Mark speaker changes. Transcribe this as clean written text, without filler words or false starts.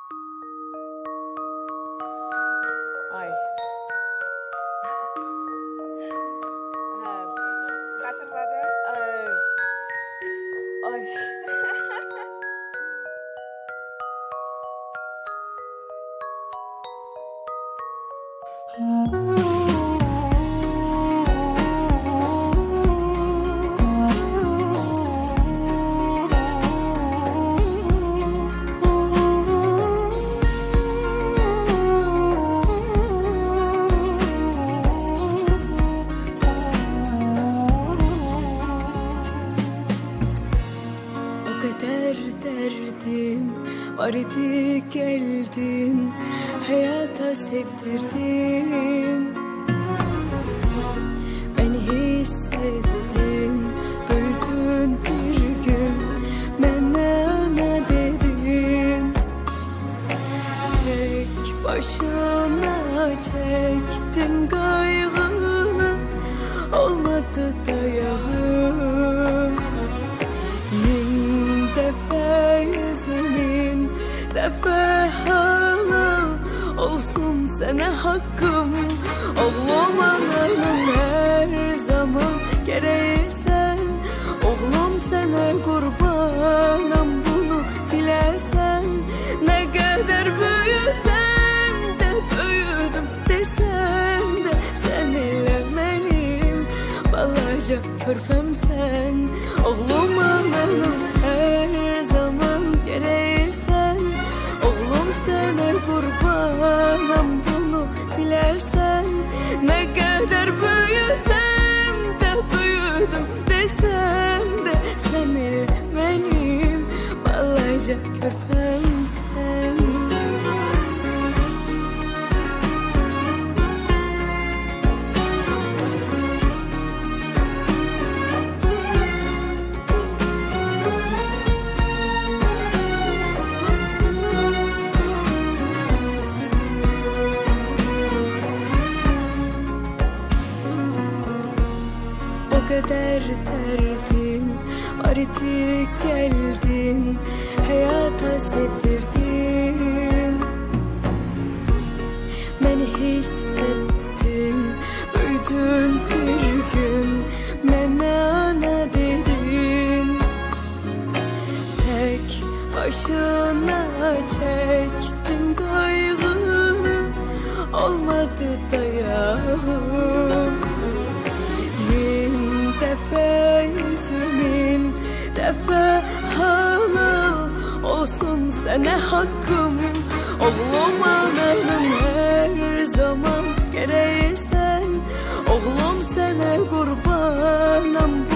Speaker 1: Ay.
Speaker 2: Hatırladım.
Speaker 1: Ay.
Speaker 3: O kadar derdim var idi, geldin hayata sevdirdin. Beni hissettin, büyüdün bir gün bana dedin. Tek başına çektim kaygını, olmadı dayağım. Min defa yüzümün defa hala olsun sana hakkım. Oğlum ananın her zaman gereği sen. Oğlum sana kurbanım, bunu bilesen. Ne kadar büyüsen de büyüdüm desen de, sen ile benim balaca körpem sen. Oğlum ananın her zaman gereği sen. Oğlum sana kurbanım, bunu bilesen. Ne kadar büyüsem de büyüdüm desen de, sen ile benim balaca körpem sen. O kadar derdim var idi, geldin hayata sevdirdin. Beni hissettin, büyüdün bir gün bana dedin. Tek başına çektim kaygını, olmadı dayağım. Bin defa yüzümün defa hala olsun sana hakkım. Oğlum ananın her zaman gereği sen. Oğlum sana kurbanım,